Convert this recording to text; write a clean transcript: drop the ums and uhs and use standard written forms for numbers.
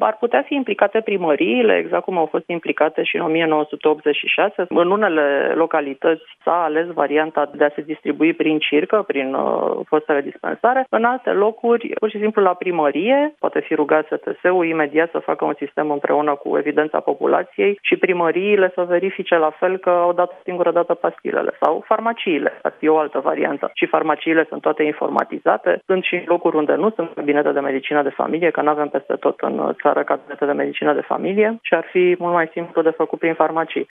ar putea fi implicate primăriile, exact cum au fost implicate și în 1986. În unele localități s-a ales varianta de a se distribui prin circă, prin fostele dispensare. În alte locuri, pur și simplu la primărie, poate fi rugat STS-ul imediat să facă un sistem împreună cu evidența populației și primăriile să verifice la fel că au dat singură dată pastilele sau farmaciile. Ar fi o altă variantă. Și farmaciile sunt toate informatizate. Sunt și locuri unde nu sunt cabinete de medicină de familie, că nu avem peste tot în țară cabinete de medicină de familie și ar fi mult mai simplu de făcut prin farmacii.